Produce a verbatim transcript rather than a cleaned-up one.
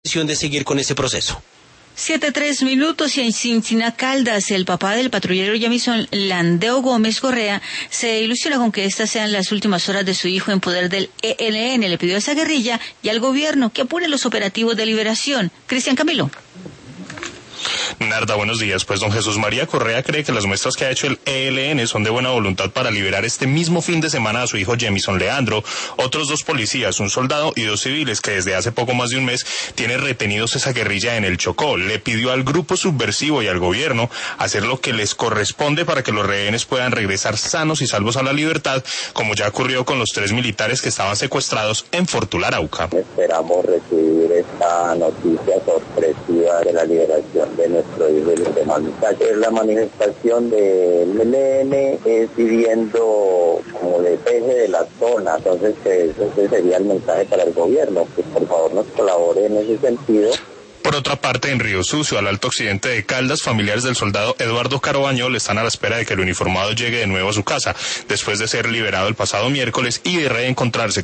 de seguir con ese proceso. Siete, tres minutos y en Cincina Caldas, el papá del patrullero Jamison Landeo Gómez Correa se ilusiona con que estas sean las últimas horas de su hijo en poder del E L N. Le pidió a esa guerrilla y al gobierno que apure los operativos de liberación. Cristian Camilo. Narda, buenos días. Pues don Jesús María Correa cree que las muestras que ha hecho el E L N son de buena voluntad para liberar este mismo fin de semana a su hijo Jamison Leandro, otros dos policías, un soldado y dos civiles que desde hace poco más de un mes tiene retenidos esa guerrilla en el Chocó. Le pidió al grupo subversivo y al gobierno hacer lo que les corresponde para que los rehenes puedan regresar sanos y salvos a la libertad, como ya ocurrió con los tres militares que estaban secuestrados en Fortularauca. Esperamos recibir esta noticia sorpresiva de la liberación de nuestro hijo y los demás muchachos. La manifestación del E L N es pidiendo como despeje de la zona, entonces ese sería el mensaje para el gobierno, que por favor nos colabore en ese sentido. Por otra parte, en Río Sucio, al alto occidente de Caldas, familiares del soldado Eduardo Carobañol están a la espera de que el uniformado llegue de nuevo a su casa, después de ser liberado el pasado miércoles y de reencontrarse